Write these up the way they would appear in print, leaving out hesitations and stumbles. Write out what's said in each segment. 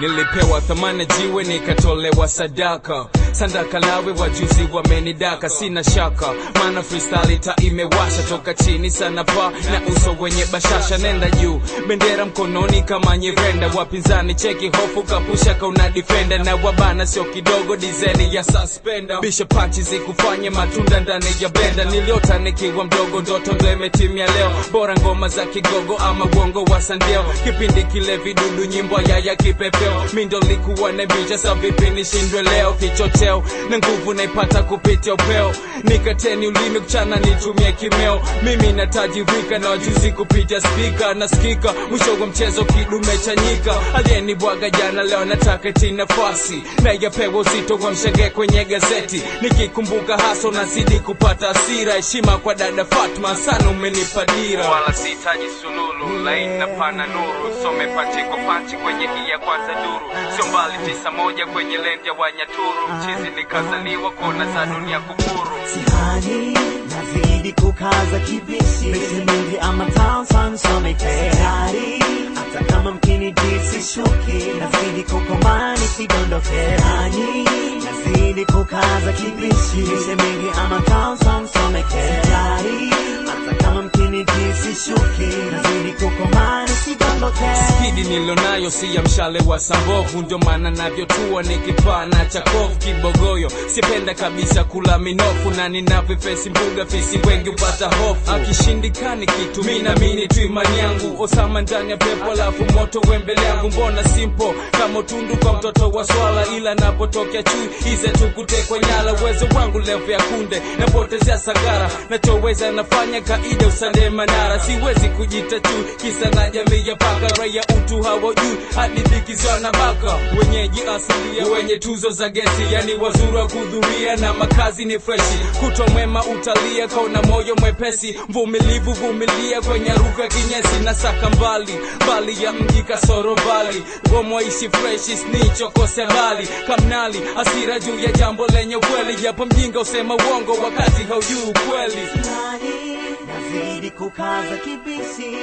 Nilipewa thamana jiwe nikatolewa sadaka. Sandaka lawe wajuzi wamenidaka. Sina shaka maana freestyle ita imewasha. Toka chini sana pa na uso wenye bashasha. Nenda juu bendera mkononi kama nyevenda. Wapinzani cheki hofu kapusha kauna defender. Na wabana sio kidogo dizeni ya suspender. Bisha punches zikufanye matunda ndani ya blender. Niliota nikiwa mdogo ndoto ndo imetimia leo. Bora ngoma za kigogo ama uongo wa sandeo. Kipindi kile vidudu nyimbo ya kipepeo. Mindo likuwa nebija sa vipi nishindwe leo. Kichocheo na nguvu naipata kupitia upeo. Nikateni ulimi kuchana nitumie kimeo. Mimi natajirika na wajuzi kupitia speaker. Nasikika mwisho wa mchezo kidume chanyika. Alieni bwaga jana leo nataka iti nafasi. Na yapewa uzito wa mshage kwenye gazeti. Nikikumbuka haso nazidi kupata hasira. Heshima kwa dada Fatma sana umenipa dira. Wala sitaji sululu laini na pana nuru. Some pachiko panchi kwenye hii ya kwanza duru. Sio mbali 91 kwenye land ya Wanyaturu. Mchizi nikazaliwa kona za dunia kufuru. Sihani nazidi kukaza kibishi. Besi mingi ama town son some kehari. Hata kama mkini disi shuki. Nazidi kukomani sidondoke. Sihani nazidi kukaza kibishi. Besi mingi ama town son some kehari. Hata kama mkini disi shuki. Nazidi kukomani sidondoke. Skidi nilonayo si ya mshale wa sambovu. Ndio maana navyotua nikipana chakofu kibogoyo. Sipenda kabisa kula minofu. Na ninavifesi mbuga fisi wengi upata hofu. Akishindikani kitu mina mini tu imani yangu. Osama ndani ya pepo alafu moto wembele yangu. Mbona simple kama utundu kwa mtoto wa swala. Ila napotokea chui ize tukutekwa nyala. Uwezo wangu levu ya kunde napotezea sagara. Nachoweza nafanya kaide usande manara. Siwezi kujita chui kisa na jamii ya paka. Raya utu hawajui hadi dhikizwa na baka. Wenyeji asilia wenye tuzo za gesi. Yani wazuru wa kudhuria na makazi ni freshi. Kutwa mwema utalia kauna moyo mwepesi. Mvumilivu vumilia kwenye ruka kinyesi. Nasaka mbali bali ya mji kasoro bali. Gomo ishi freshi snitch okose bali. Kamnali asira juu ya jambo lenye ukweli. Yapo mjinga usema uongo wakati haujui ukweli. Sihani nazidi kukaza kibishi.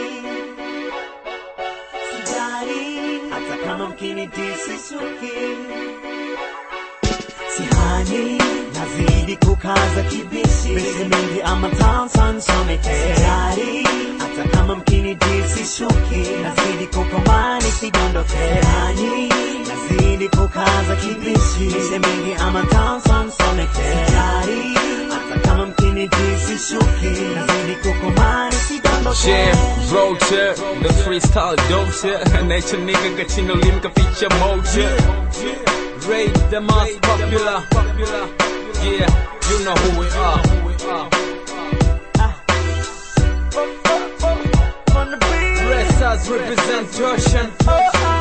Sijari hata kama mkini disi shuki. Sihani nazidi kukaza kibishi. Besi mingi ama town son some kehari. Hata kama mkini disi shuki. Nazidi kukomani sidondoke. Sihani nazidi kukaza kibishi. Besi mingi ama town son some kehari. Hata kama mkini disi shuki. Nazidi kukomani sidondoke. Yeah, road the freestyle dope. Nature nigga gachino limka feature mode. Ray the most popular. Yeah, you know who we are. Rest as represent Russian.